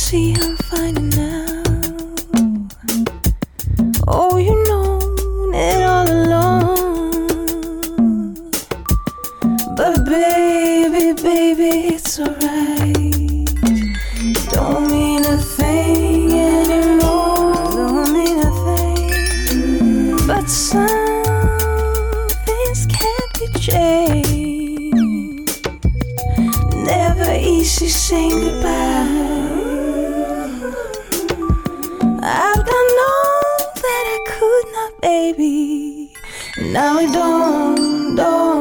see I'm finding now. Oh, you know it all along. But baby, baby, it's alright. Don't mean a thing anymore. Don't mean a thing. But some things can't be changed. Never easy saying goodbye. I've done all that I could not, baby. Now it don't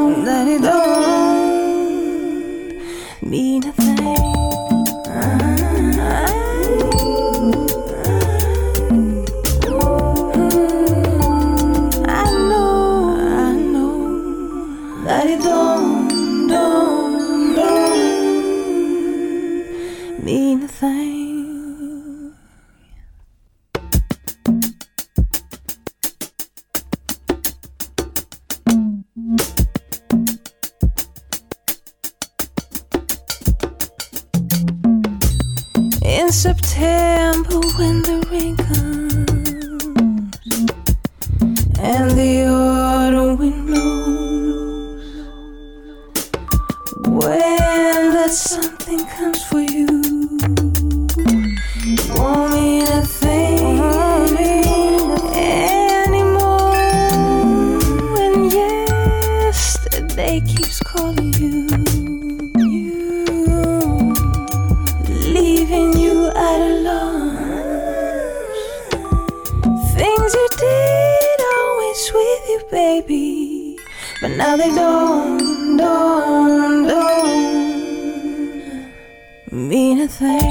mean a thing. I know that it don't mean a thing. In September when the rain comes and the autumn wind blows, when that something comes for you, it won't mean a thing anymore. When yesterday keeps calling you, leaving you at a loss. Things you did always with you, baby, but now they don't mean a thing.